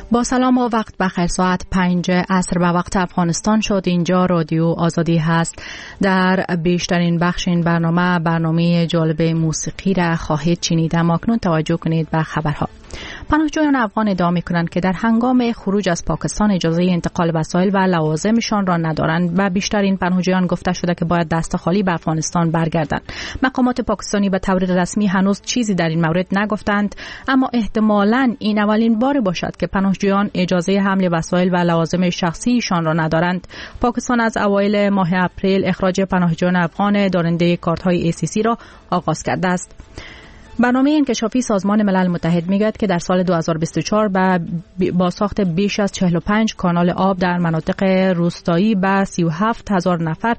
با سلام و وقت بخیر. ساعت 5 عصر به وقت افغانستان شد. اینجا رادیو آزادی هست. در بیشترین بخش این برنامه جالب موسیقی را خواهید شنید. اما اکنون توجه کنید به خبرها. پناهجویان افغان ادعا می‌کنند که در هنگام خروج از پاکستان اجازه انتقال وسایل و لوازمشان را ندارند و بیشتر این پناهجویان گفته شده که باید دست خالی به افغانستان برگردند. مقامات پاکستانی به طور رسمی هنوز چیزی در این مورد نگفتند، اما احتمالاً این اولین بار باشد که پناهجویان اجازه حمل وسایل و لوازم شخصیشان را ندارند. پاکستان از اوایل ماه اپریل اخراج پناهجویان افغان دارنده کارت‌های ACC را آغاز کرده است. برنامه انکشافی سازمان ملل متحد میگوید که در سال 2024 با ساخت بیش از 45 کانال آب در مناطق روستایی به 37,000 نفر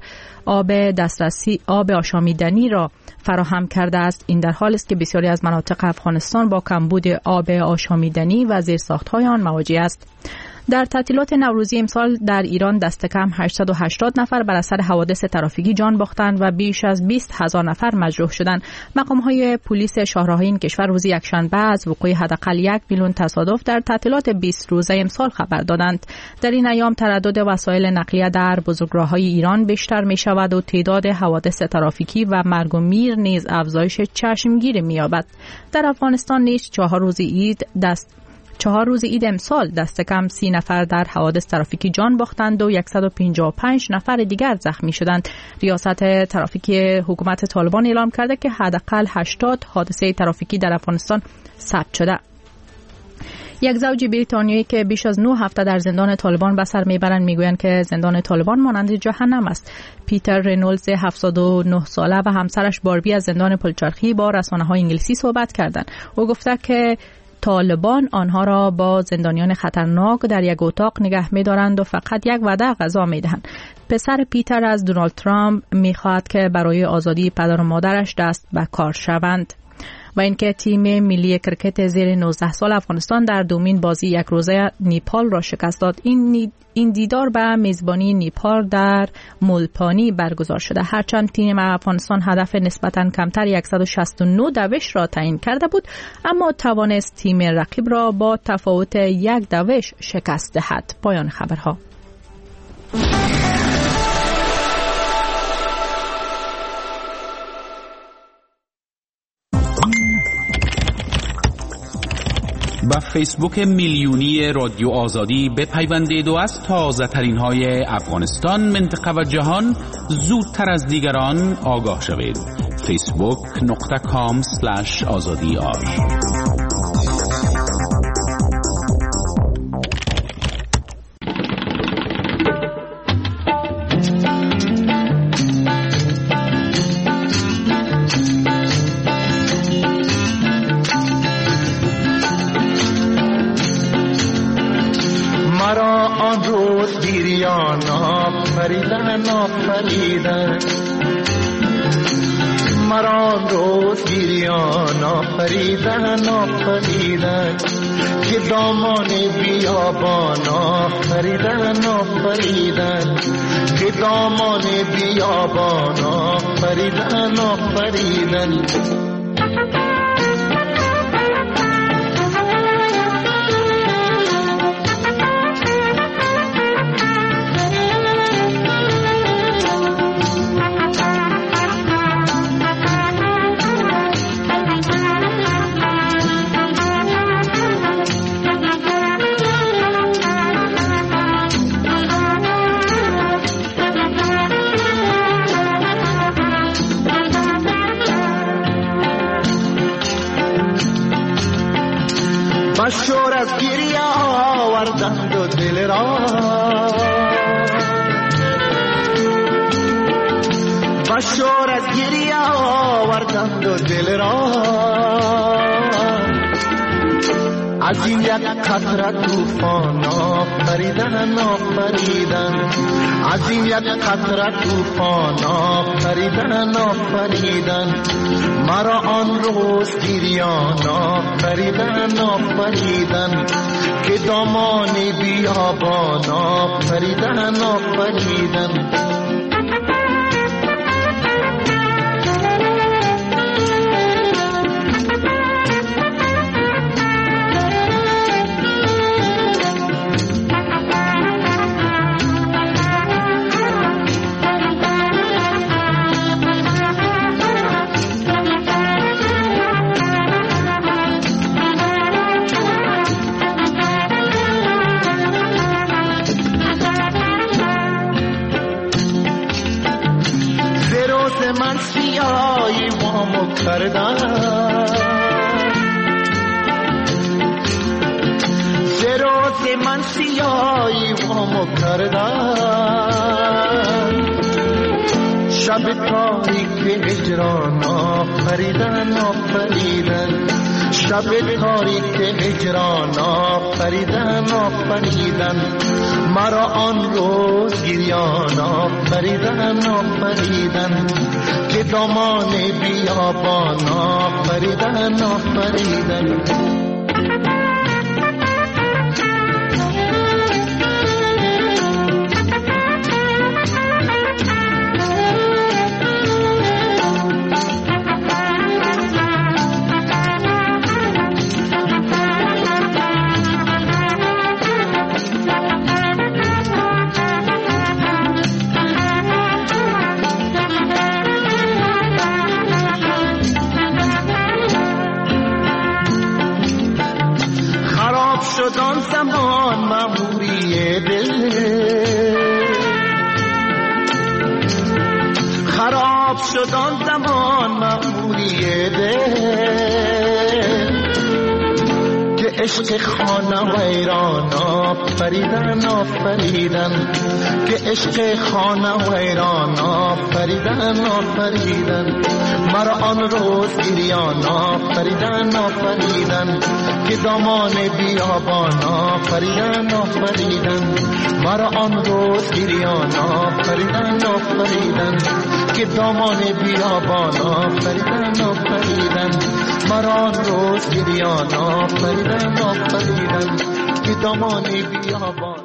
آب آشامیدنی را فراهم کرده است. این در حالی است که بسیاری از مناطق افغانستان با کمبود آب آشامیدنی و زیرساخت‌های آن مواجه است. در تعطیلات نوروزی امسال در ایران دست کم 880 نفر بر اثر حوادث ترافیکی جان باختند و بیش از 20,000 نفر مجروح شدند. مقام‌های پلیس شاهراهای این کشور روز یکشنبه از وقوع حداقل 1 میلیون تصادف در تعطیلات 20 روزه امسال خبر دادند. در این ایام تردد وسایل نقلیه در بزرگراه‌های ایران بیشتر می‌شود و تعداد حوادث ترافیکی و مرگ و میر نیز افزایش چشمگیر می‌یابد. در افغانستان نیز 4 روز عید امسال دست کم 30 نفر در حوادث ترافیکی جان باختند و 155 نفر دیگر زخمی شدند. ریاست ترافیکی حکومت طالبان اعلام کرده که حداقل 80 حادثه ترافیکی در افغانستان ثبت شده. یک زوج بریتانیایی که بیش از 9 هفته در زندان طالبان به سر میبرند میگویند که زندان طالبان مانند جهنم است. پیتر رنولدز 79 ساله و همسرش باربی از زندان پلچرخی با رسانه‌های انگلیسی صحبت کردند. او گفته که طالبان آنها را با زندانیان خطرناک در یک اتاق نگه می‌دارند و فقط یک وعده غذا می‌دهند. پسر پیتر از دونالد ترامپ می‌خواهد که برای آزادی پدر و مادرش دست به کار شوند. و اینکه تیم ملی کرکت زیر 19 سال افغانستان در دومین بازی یک روزه نیپال را شکست داد. این دیدار به میزبانی نیپال در مولپانی برگزار شده. هرچند تیم افغانستان هدف نسبتاً کمتر 169 دوش را تعیین کرده بود، اما توانست تیم رقیب را با تفاوت 1 دوش شکست دهد. پایان خبرها. با فیسبوک میلیونی رادیو آزادی بپیوندید و از تازه ترین های افغانستان، منطقه و جهان زودتر از دیگران آگاه شوید. facebook.com/azadi. مرا روز گیریان آفریدن که دامان بیابان آفریدن که دامان بیابان آفریدن شور از گریه آوردند و دل را و شور از گریه آوردند و دل را از این یک قطره طوفان آفریدن از این یک قطره طوفان آفریدن مرا آن روز گریان آفریدن که دامان بیابان آفریدن من سیایی وامو کردن ز روز من سیایی وامو کردن شب تاریک هجران آفریدن آفریدن شب تاریک هجران آفریدن آفریدن مرا آن روز گریان آفریدن آفریدن که دامان بیابان آفریدن آفریدن شدان زمان مأموری دل خراب شدان زمان مأموری دل که عشق خانه ویران آفریدن آفریدن که عشق خانه ویران آفریدن آفریدن مرا آن روز گریان آفریدن آفریدن که دامان بیابان آفریدن آفریدن مرا آن روز گریان آفریدن آفریدن که دامان بیابان آفریدن آفریدن مرا آن روز گریان آفریدن آفریدن که دامان بیابان.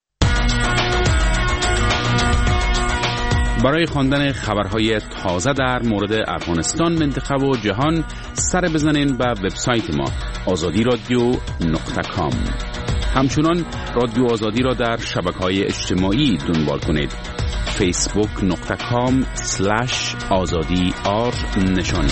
برای خواندن خبرهای تازه در مورد افغانستان، منطقه و جهان سر بزنین به وبسایت ما azadi.radio.com. همچنان رادیو آزادی را در شبکه‌های اجتماعی دنبال کنید. facebook.com/azadi_r نشانی.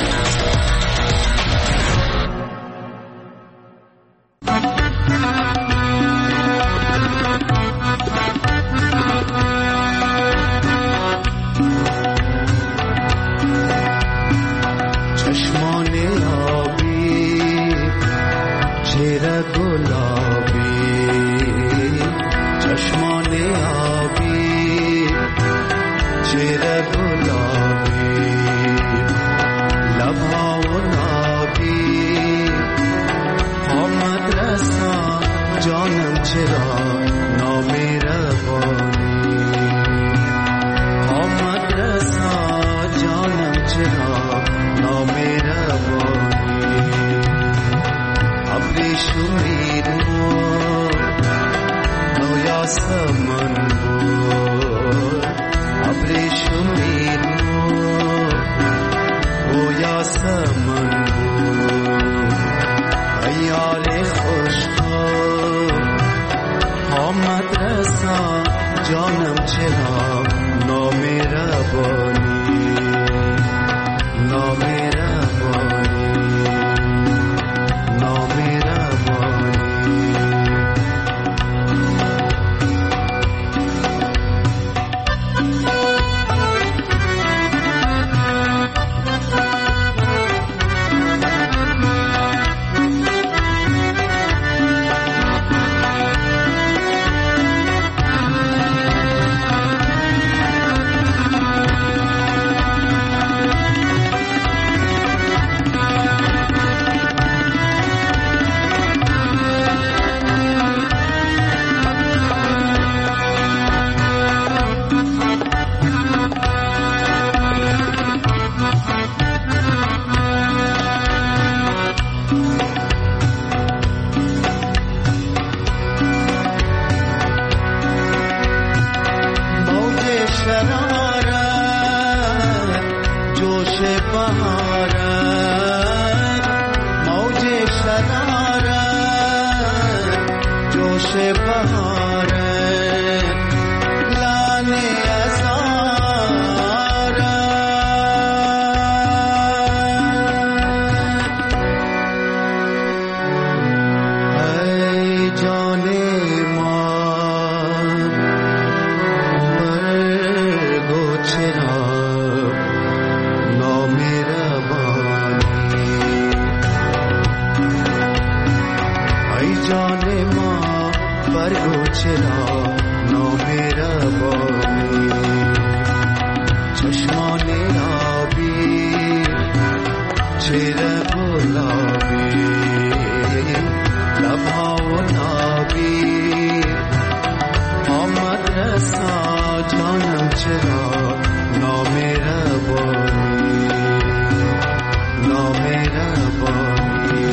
چرا نامهربانی، چشمان آبی چهره گلابی، لبها و نابی، آمد رسا جانم چرا نامهربانی، نامهربانی.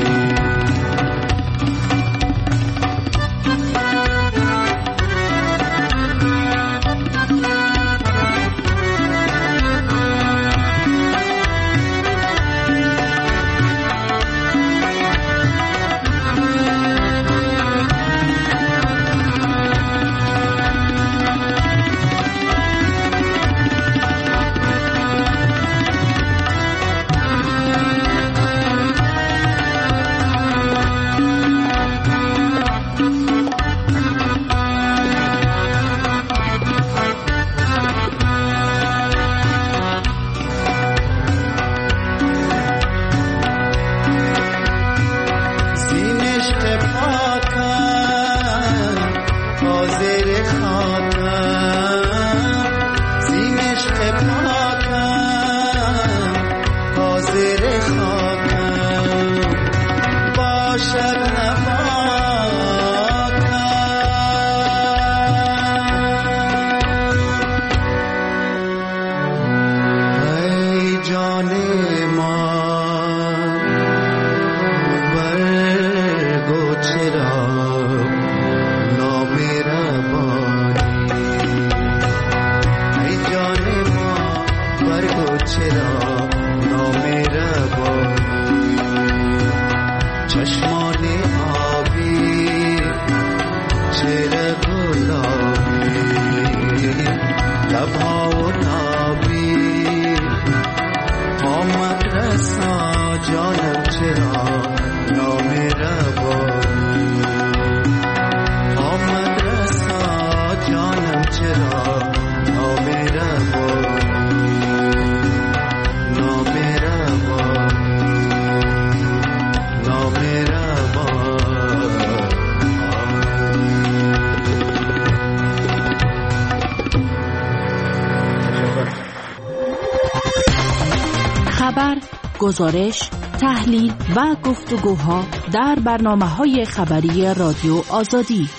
گزارش، تحلیل و گفتگوها در برنامه‌های خبری رادیو آزادی.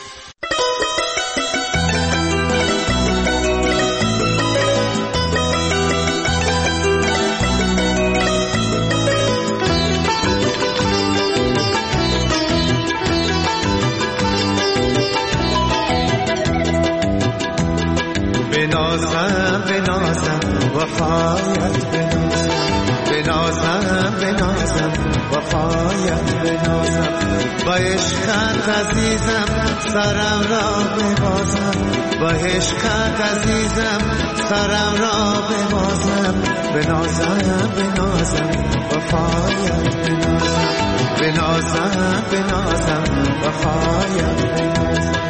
بنازم بنازم وفایت بنازم بنازم وفایت بنازم، با عشقت عزیزم سرم را ببازم، با عشقت عزیزم سرم را ببازم، بنازم بنازم وفایت بنازم، بنازم بنازم وفایت بنازم.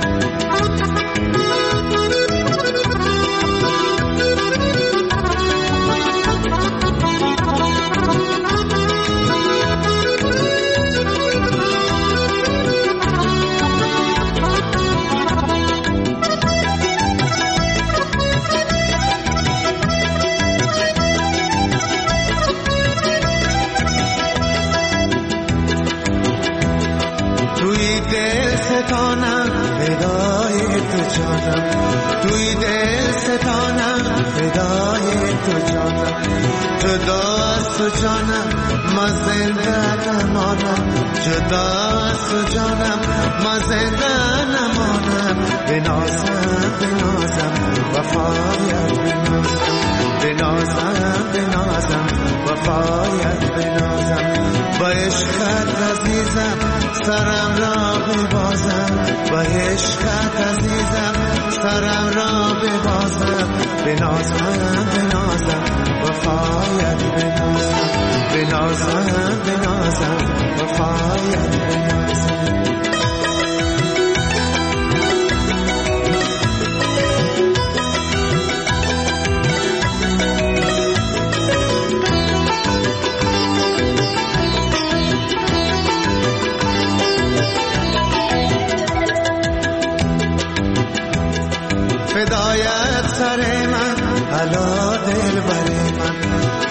توی دل ستانم فدای تو جانم، جدا از تو جانم ما زنده نمانم، جدا از تو جانم ما زنده نمانم، بنازم بنازم وفایت بنازم، بنازم بنازم وفایت بنازم، با عشقت عزیزم سرم را ببازم، با عشقت عزیزم سرم را ببازم، بنازم بنازم وفایت بنازم، بنازم بنازم وفایت بنازم.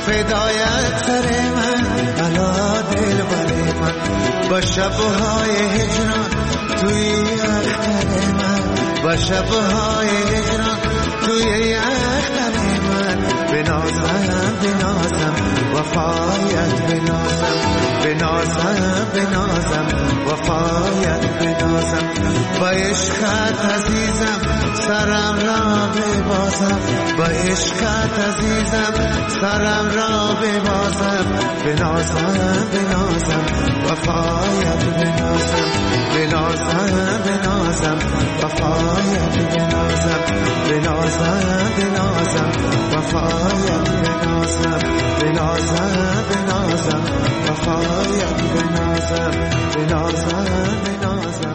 فدایت سر من علا دل بر من با شبهای هجران توی اختر من با شبهای هجران توی اختر من بنازم بنازم وفایت بنازم وفایت بنازم با عشقت عزیزم سرم را ببازم با عشقت عزیزم سرم را ببازم بنازم وفایت بنازم وفایت بنازم وفایت بنازم وفایت بنازم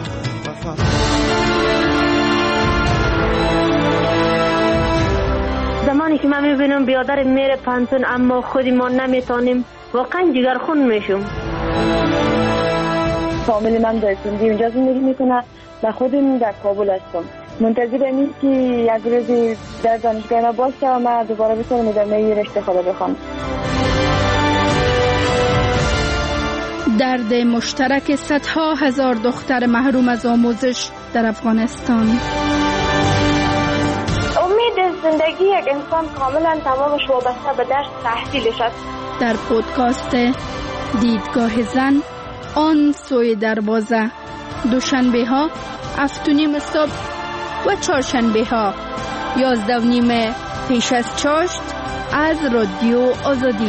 زمانی که من میبینم بیادر میره پانتون اما خودی ما نمیتونیم واقعا جگرخون میشم. فامیل من در سندی اونجا زندگی میکنه و خودم در کابل هستم. منتظرم این که یک روزی در دانشگاه ما باشه و من دوباره بتونم ادامه رشته خود بخوام. درد مشترک صدها هزار دختر محروم از آموزش در افغانستان. امید زندگی یک انسان کاملا تمامش وابسته به درس تحصیلش است. در پودکاست دیدگاه زن آن سوی دروازه، دوشنبه ها 7:30 صبح و چهارشنبه ها 11:30 پیش از چاشت از رادیو آزادی.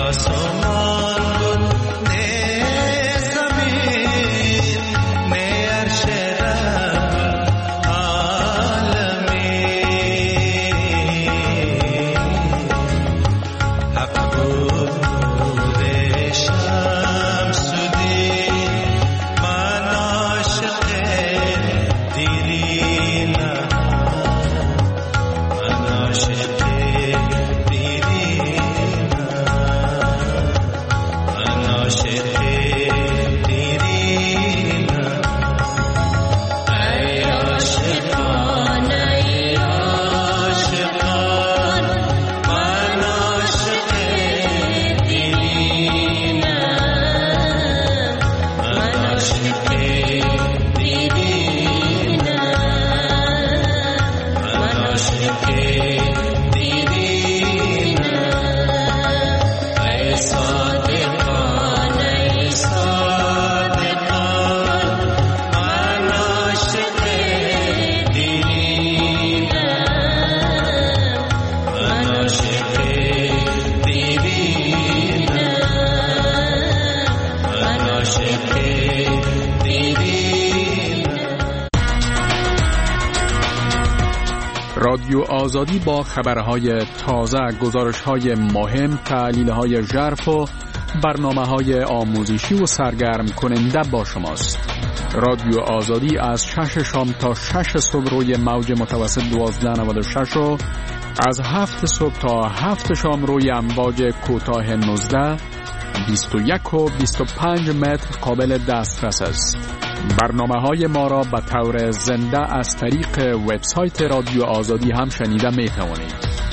رادیو آزادی با خبرهای تازه، گزارش‌های مهم، تحلیل‌های ژرف و برنامه‌های آموزشی و سرگرم کننده با شماست. رادیو آزادی از 6 شام تا 6 صبح روی موج متوسط 1296 و از 7 صبح تا 7 شام روی امواج کوتاه 19 21 و 25 متر قابل دسترس است. برنامه‌های ما را به طور زنده از طریق وبسایت رادیو آزادی هم شنیده می توانید.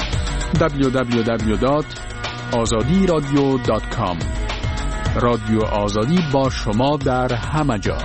www.azadiradio.com. رادیو آزادی با شما در همه جا.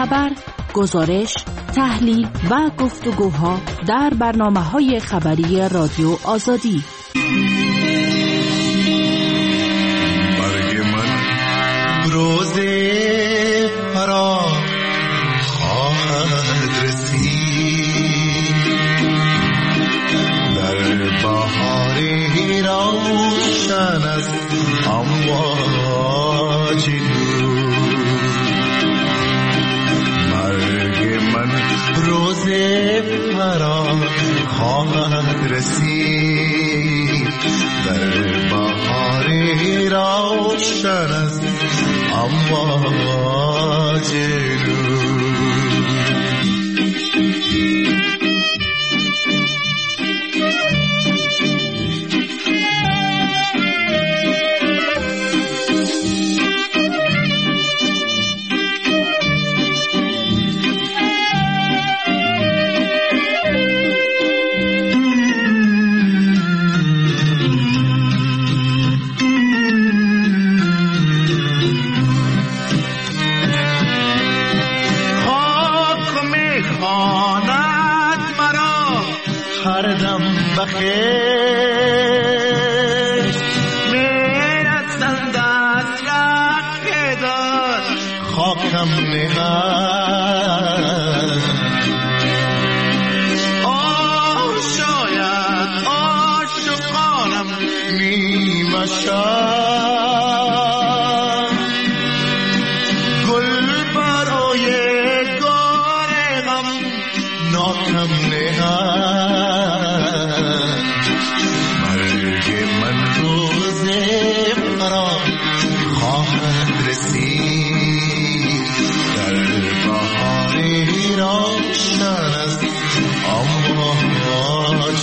خبر، گزارش، تحلیل و گفتگوها در برنامه‌های خبری رادیو آزادی. مرگ من روز فرار خواهد رسید، در بهاری روشن از امواج روز فرار خواهد رسید، در بهاری روشن از امواج بخش میرسند از یقیدار خاکم نهد، شاید عاشقانم نیمه شد، گل برای گارم ناکم نهد، مرگ من روز فرار خواهد رسید، در بهاری روشن از امواج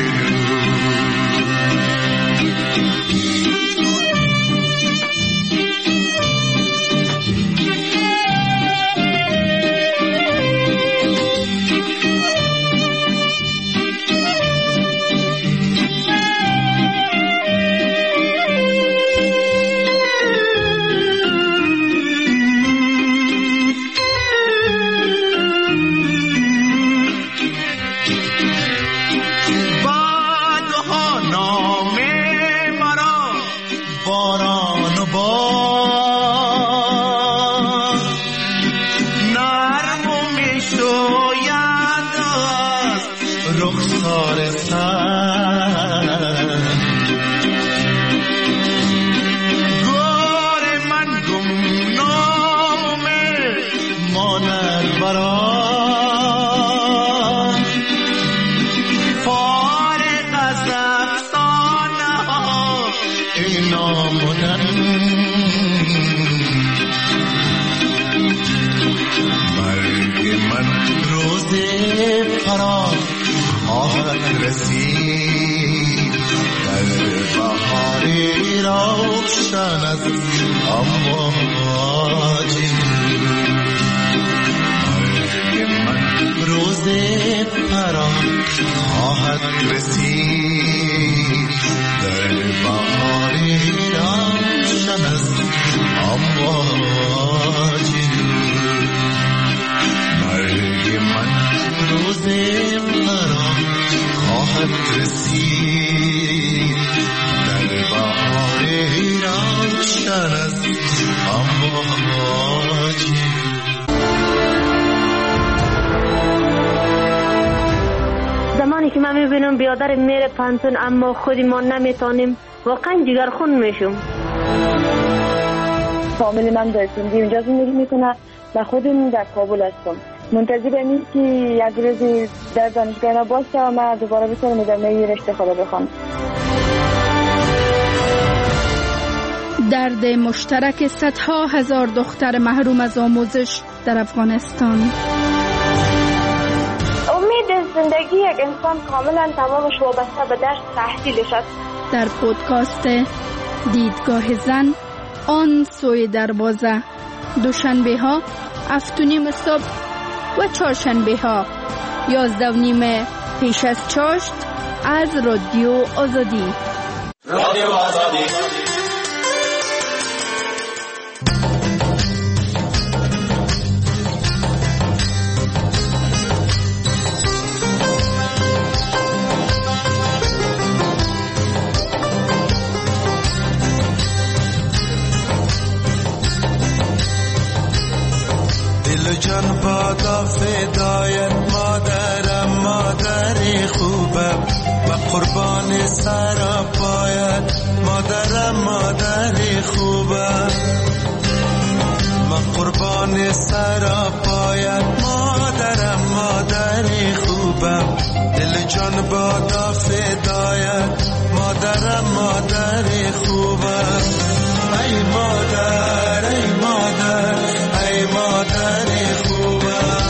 زمانی که من میبینم بیادر میره پانتون اما خودی ما نمیتونیم، واقعا جگرخون میشم. فامیل من در سندی اونجا زندگی میکنه و خودم در کابل هستم. منتظرم این که یک روزی در دانشگاه ما باشه و من دوباره بتونم ادامه رشته خود بخوام. درد مشترک صدها هزار دختر محروم از آموزش در افغانستان. امید زندگی یک انسان کاملا تمامش وابسته به درس تحصیلش است. در پودکاست دیدگاه زن آن سوی دروازه، دوشنبه ها 7:30 صبح و چهارشنبه ها 11:30 پیش از چاشت از رادیو آزادی. رادیو آزادی. جان بادا فدایت مادرم، مادر خوبم و قربان سر پایت مادرم، مادر خوبم و قربان سر پایت مادرم، مادر خوبم. دل جان بادا فدایت مادرم، مادر خوبم. ای مادر ای مادر ای مادر خوبم.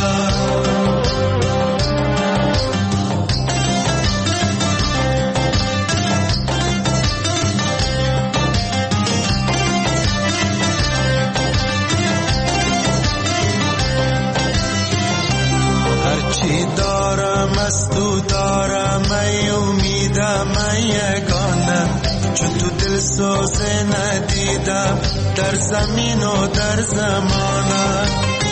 هرچی دارم از تو دارم، ای امیدم ای یگانه، چون تو دل سوزه ندیدم در زمین و در زمانه.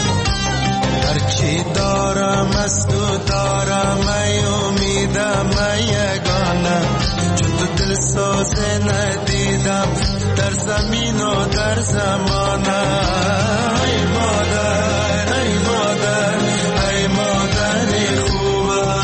هرچی دارم از تو دارم، ای امیدم ای یگانه، چون تو دل سوزه ندیدم در زمین و در زمانه. ای مادر ای مادر ای مادر خوبم.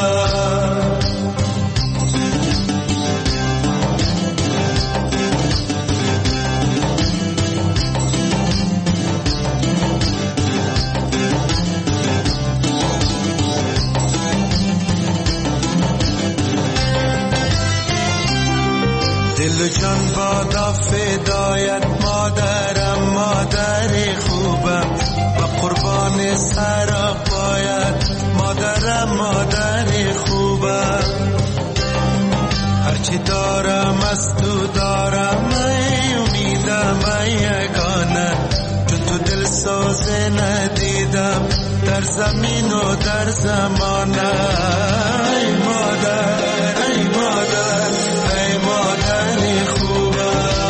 دل جان بادا فدایت مادرم، مادر خوبم و قربان سر پایت مادرم، مادر خوبم. هرچی دارم از تو دارم، ای امیدم ای یگانه، چون تو دل سوزه ندیدم در زمین و در زمانه. ای مادر ای مادر ای مادر خوبم.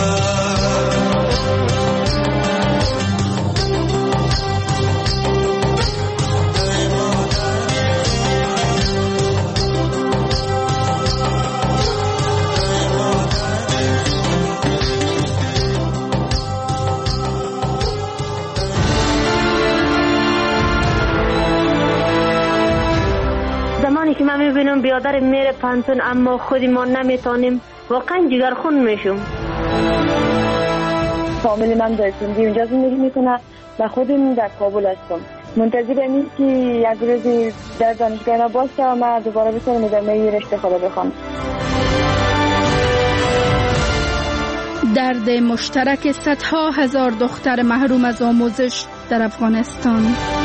زمانی که من میبینم بیادر میره پانتون اما خودی ما نمیتونیم، واقعا جگرخون میشم. فامیلی من در سندی اونجا زندگی میکنه و خودم در کابل هستم. منتظرم این که یک روزی در دانشگاه ما باشه و من دوباره بتونم ادامه رشته خود بخوام. درد مشترک صدها هزار دختر محروم از آموزش در افغانستان.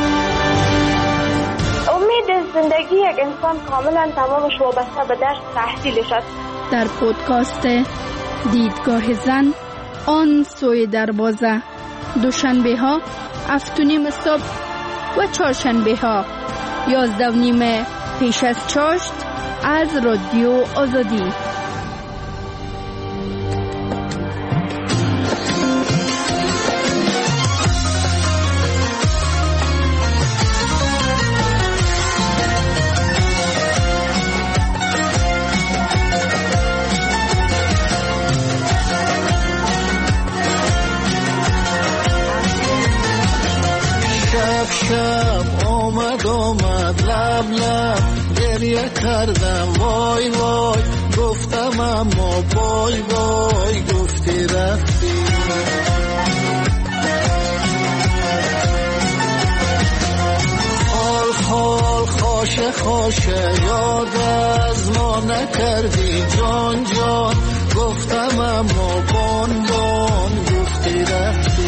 امید زندگی یک انسان کاملا تمامش وابسته به درس تحصیلش است. در پودکاست دیدگاه زن، آن سوی دروازه، دوشنبه ها 7:30 صبح و چهارشنبه ها 11:30 پیش از چاشت از رادیو آزادی. شب آمد لب لب گریه کردم وای وای، گفتم اما بای بای، گفتی رفتی. خال خال خاشه خاشه یاد از ما نکردی جان جان، گفتم اما بان بان، گفتی رفتی.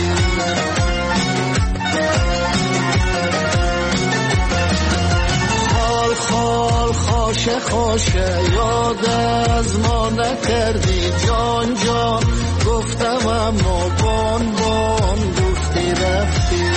خال خاشه خاشه یاد از ما نکردی جان جان، گفتم اما بان بان، گفتی رفتی.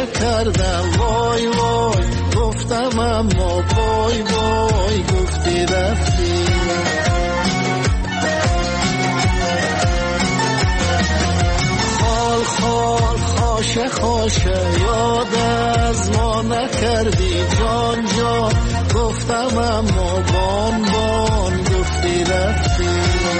کردم وای وای گفتم اما وای وای گفتی رفتی. خال خال خاشه خاشه یاد از ما نکردی جان جان گفتم اما بان بان گفتی رفتی.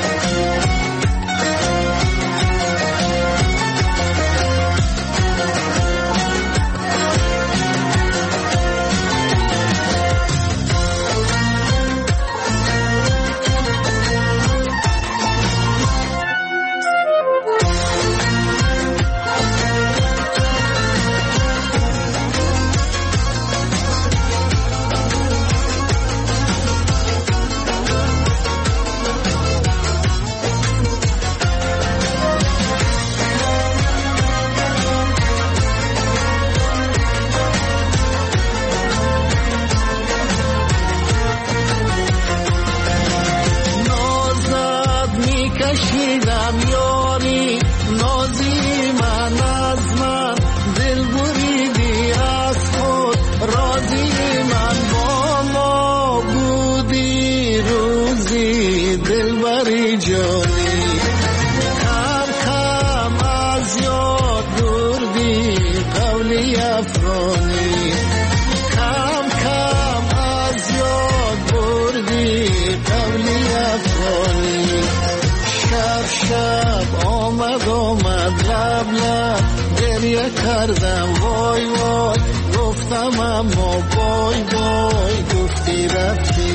کردم وای وای گفتم اما وای وای گفتی رفتی.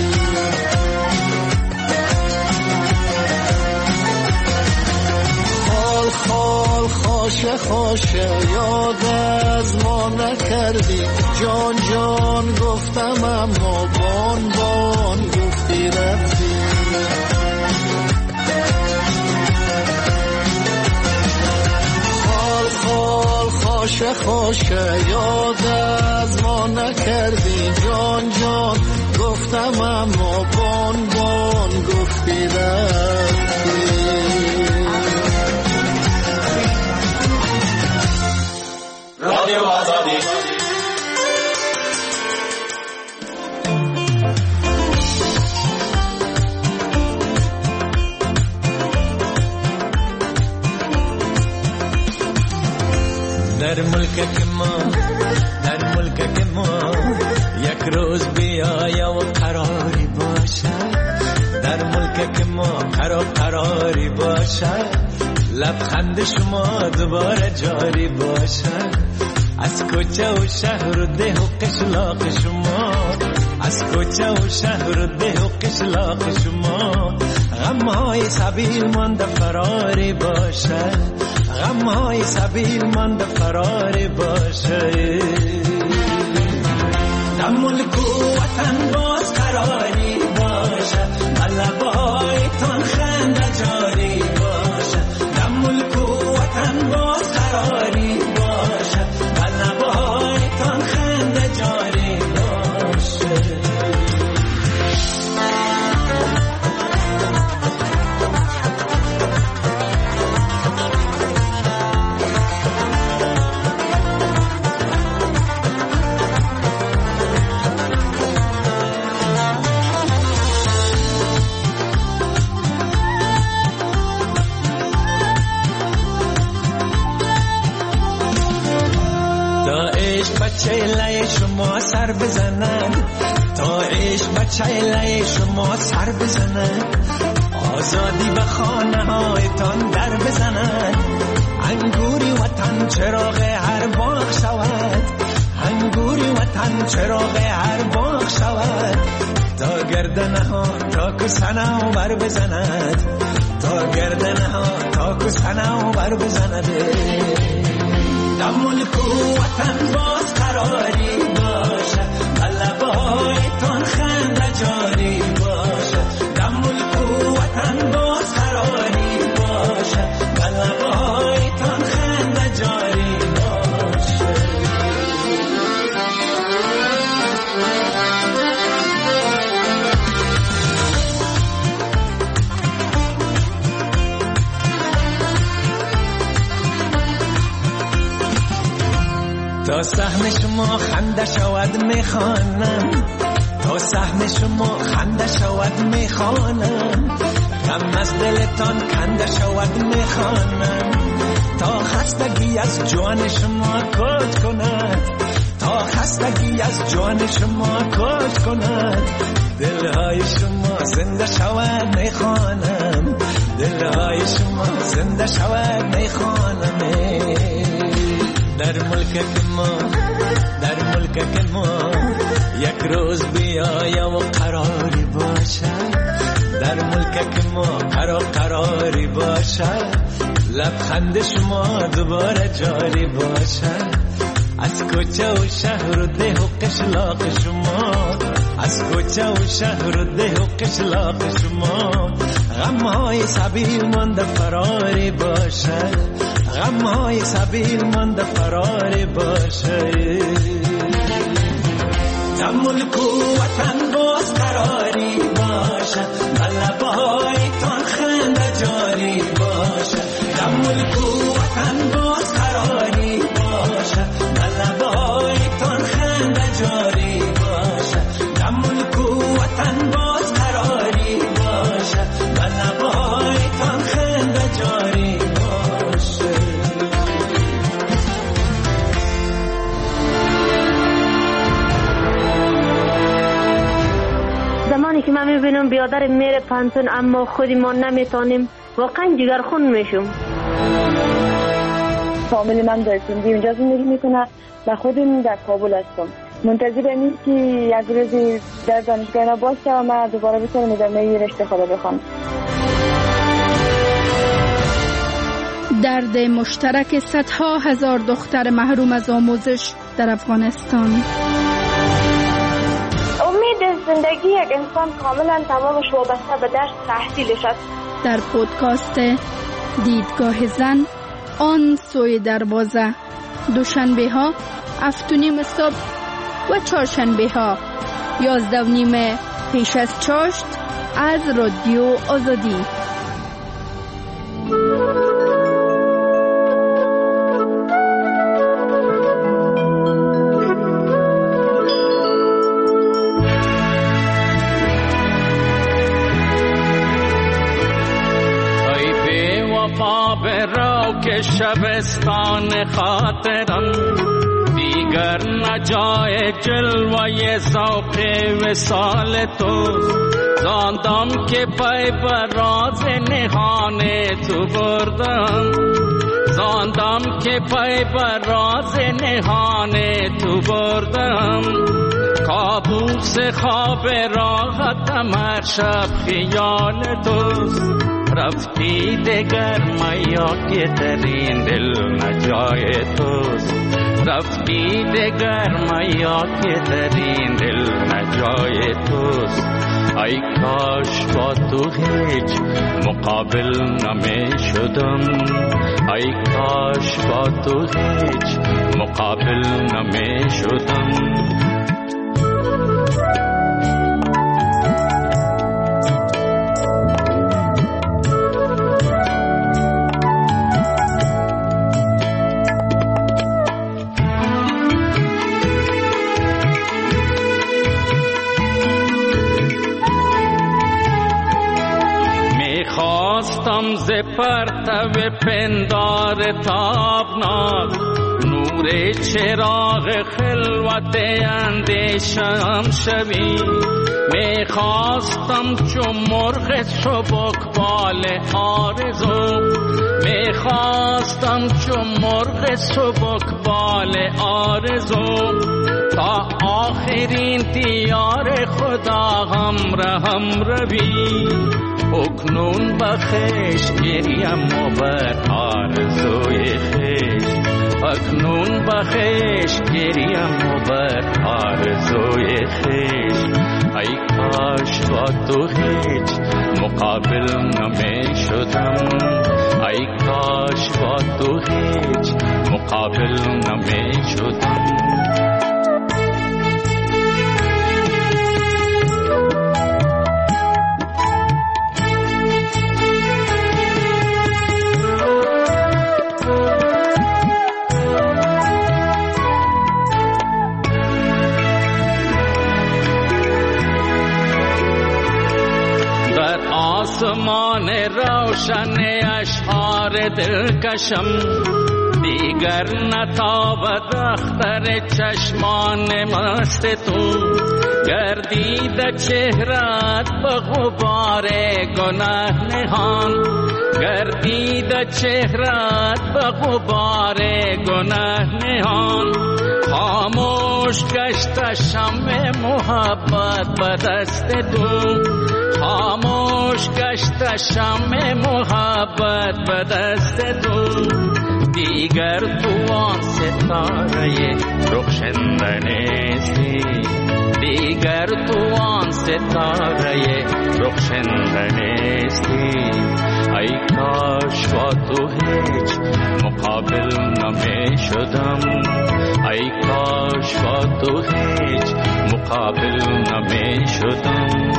خال خال خاشه خاشه یاد از ما نکردی جان جان گفتم اما بان بان گفتی رفتی. خاشه خاشه یاد از ما نکردی جان جان گفتم اما بان بان گفتی رفتی. رادیو آزادی در ملک که ما یک روز بیایا و قراری باشد در ملک که ما قراری باشد لبخند شما دوباره جاری باشد از کوچه و شهر و ده و قشلاق شما از کوچه و شهر و ده و قشلاق شما غمهای سبیل مانده فراری باشد غمهای سبیل مانده فراری باشد در ملک و وطن باز قراری باشد لبایتان خنده جاری باشد در ملک و وطن باز قراری باشد لبایتان خنده جاری باشد. بچه شما سر بزنن تا عشق بچه لای شما سر بزنن آزادی به خانه هایتان در بزنن انگوری وطن چراغ هر باغ شود انگوری وطن چراغ هر باغ شود تا گردنه ها تا کسنه و بر بزند تا گردنه ها تا کسنه و بر بزند در ملک و وطن باز قراری باشد لبایتان خنده جاری باشد در ملک و وطن باز قراری باشد لبایتان خنده جاری باشد. تا تا صحن شما خنده شود میخوانم، تا صحن شما خنده شود میخوانم، غم از دلتان کنده شود میخوانم، تا خستگی از جان شما کج کند، تا خستگی از جان شما کج کند، دلهای شما زنده شود میخوانم، دلهای شما زنده شود میخوانم. در ملک ما، در ملک ما یک روز بیایم و قراری باشد، در ملک ما قراری باشد، لبخند شما دوباره جاری باشد، از کوچه و شهر و ده و قشلاق شما، از کوچه و شهر و ده و قشلاق شما، غمهای سبیل مانده فراری باشد، غمهای سبیل مانده فراری باشد. در ملک و وطن باز قراری باشد، لبهای تان خنده جاری باشد، در ملک و وطن باز قراری باشد، لبهای تان خنده جاری باشد، در ملک و وطن باز قراری باشد، لبهای تان خنده جاری باشد. زمانی که من میبینم بیادر میره پانتون اما خودی ما نمیتونیم، واقعا جگرخون میشم. فامیل من در سندی اونجا زندگی میکنه و خودم در کابل هستم. منتظر اینم که یک روزی در دانشگاه باشه و من دوباره بتونم ادامه رشته خود بخوام. درد مشترک صدها هزار دختر محروم از آموزش در افغانستان. امید زندگی یک انسان کاملا تمامش وابسته به درس تحصیلش است. در پودکاست دیدگاه زن آن سوی دروازه، دوشنبه ها 7:30 صبح و چهارشنبه ها 11:30 پیش از چاشت از رادیو آزادی. شبستان خاطرم دیگر نجای جلوه ذوق وصال تو، زاندم که پای بر راز نهان تو بردم، زاندم که پای بر راز نهان تو بردم، کابوس خواب راحتم هر شب خیال توست، رفتی دگر میا که ترین دل نجای توست، رفتی دگر میا که ترین دل نجای توست، ای کاش با تو هیچ مقابل نمی شدم، ای کاش با تو هیچ مقابل نمی شدم. ز پرتو پندار تابناک نور چراغ خلوت اندیشم شوی، میخواستم چو مرغ سبکبال آرزو، میخواستم چو مرغ سبکبال آرزو، تا آخرین دیار خدا هم روی، اکنون بخش گریم و بر آرزوی خیش، اکنون بخش گریم و بر آرزوی خیش، ای کاش با تو هیچ مقابل نمی شدم، ای کاش با تو هیچ مقابل نمی شدم. آسمان روشن اشعار دلکشم، دیگر نتابد اختر چشمان مست تو. گردید چهرت به غبار گناه نهان، گردید چهرت به غبار گناه نهان. خاموش گشت شمع محبت به دست تو، خاموش گشت شمع محبت به دست تو. دیگر تو آن ستاره رخشنده نیستی، دیگر تو آن ستاره رخشنده نیستی. ای کاش با تو هیچ مقابل نمی شدم، ای کاش با تو هیچ مقابل نمی شدم.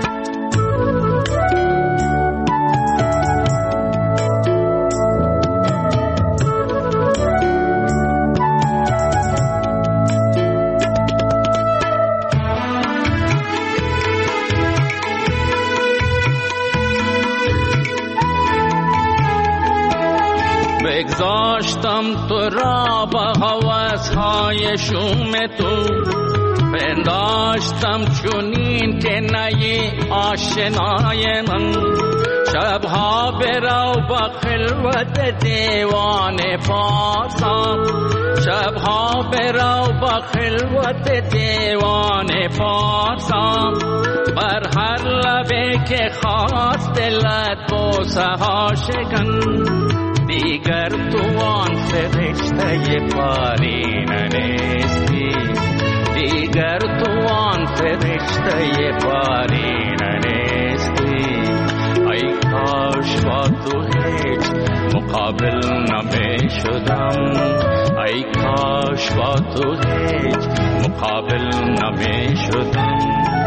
بگذاشتم تو را با هوس‌های شوم تو، پنداشتم چونین که نی آشنای من. شبها برو با خلوت دیوان پارسا، شبها برو با خلوت دیوان پارسا. بر هر لبه که خواست دلت بوسه ها شکن، دیگر تو آن فرشته پارینه نیستی، دیگر تو آن فرشته پارینه نیستی. ای کاش با تو هیچ مقابل نمی شدم، ای کاش با تو هیچ مقابل نمی شدم.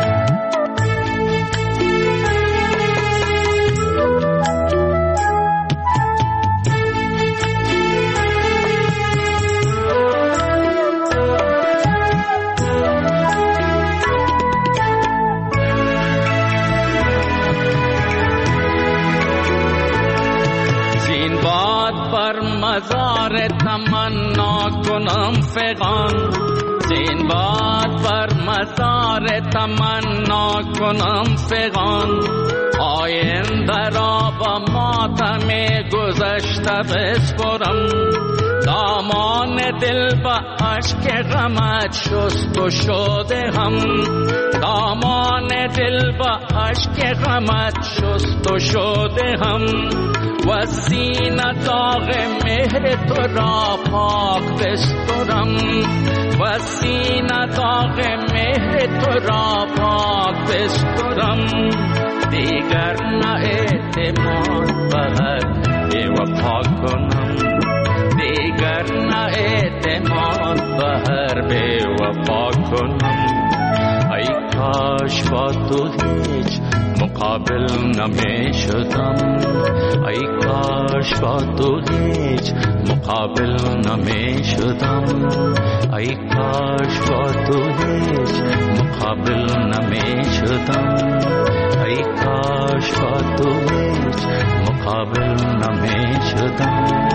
مزار تمنا کنم فغان، زین باد بر مزار تمنا کنم فغان. آینده را با ماتم گذشته بسپرم، دامان دل با عشق غمت شست و شده هم، دامان دل با عشق غمت شست و شده هم. و سینه داغ مهر تو را پاک بسترم، و سینه داغ مهر تو را پاک بسترم. دیگر نه اعتماد بر بی وفا کنم، دیگر نه اعتماد بر بی وفا کنم. ای کاش با تو هیچ مقابل نمی شدم، ای کاش با تو هیچ مقابل نمی شدم، ای کاش با تو هیچ مقابل نمی شدم، ای کاش با تو هیچ مقابل نمی شدم.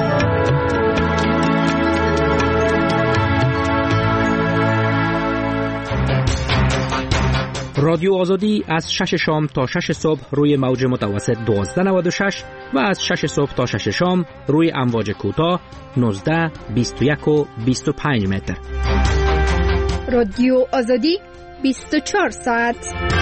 رادیو آزادی از 6 شام تا 6 صبح روی موج متوسط 1296 و از 6 صبح تا 6 شام روی امواج کوتاه 19، 21 و 25 متر. رادیو آزادی 24 ساعت.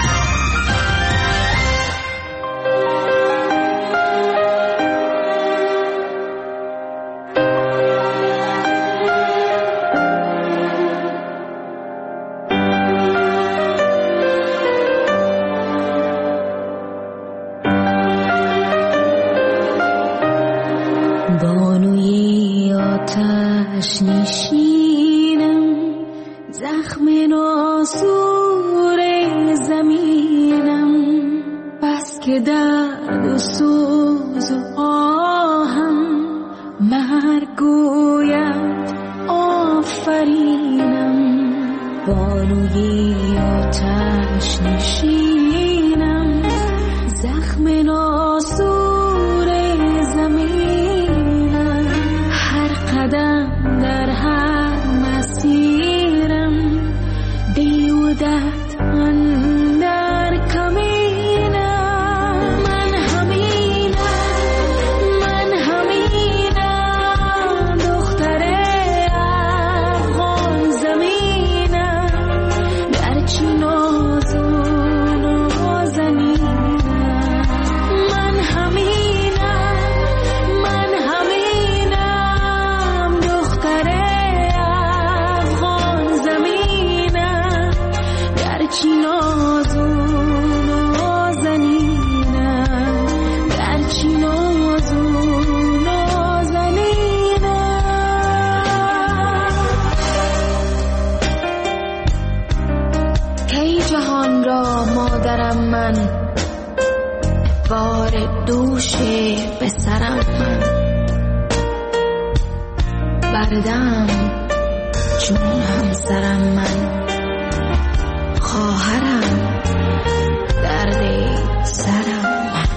بانوی آتش نشینم، زخم ناسور زمینم، بس که درد و سوز و آهم مرگ گوید آفرینم. بانوی آتش نشینم، زخم ناسور زمینم، هر قدم در هر مسیرم بیودت اندر کمینم. من همینم دختر افغان زمینم، گرچه نازون و زنینم. من همینم دختر افغان زمینم، گرچه نازون و زنینم، گرچه نازون و زنینم. کی جهان را مادرم من، بار دوش به سرم من، بردم چون همسرم من، خواهرم درد سرم من.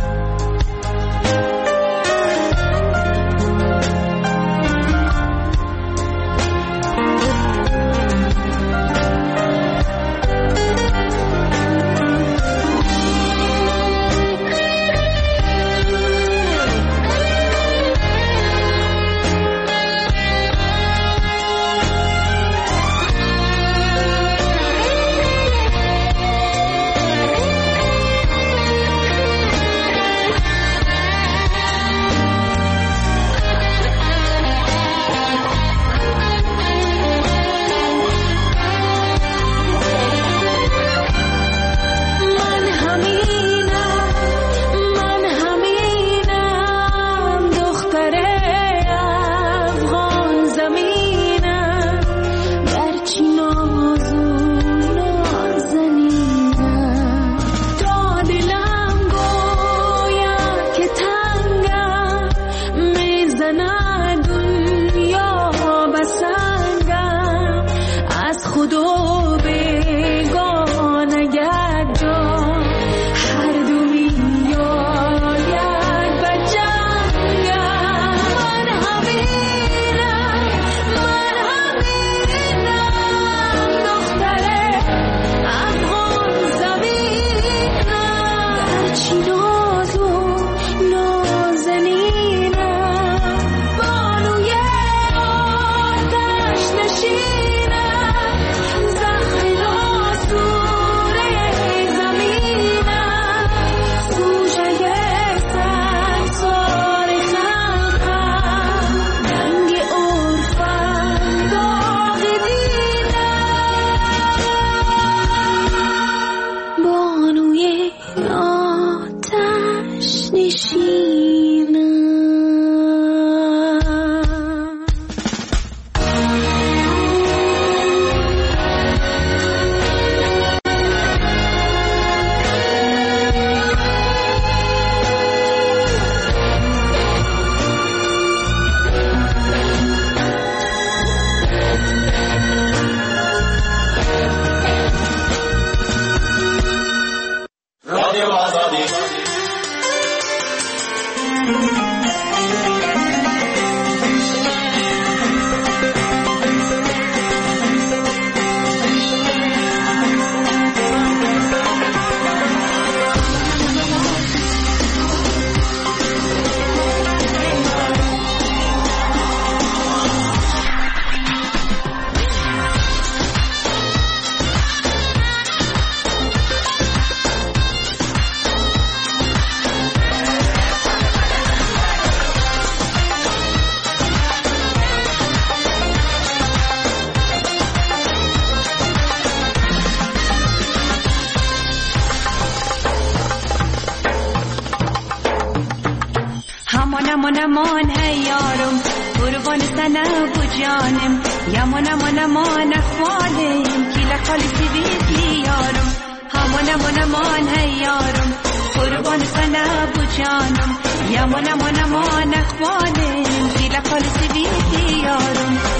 امان ای یارم قربان سنه و جانم یمان امان اخوالم کی لکالی سیدی یارم امان ای یارم قربان سنه و جانم یمان اخوالم کی لکالی سیدی یارم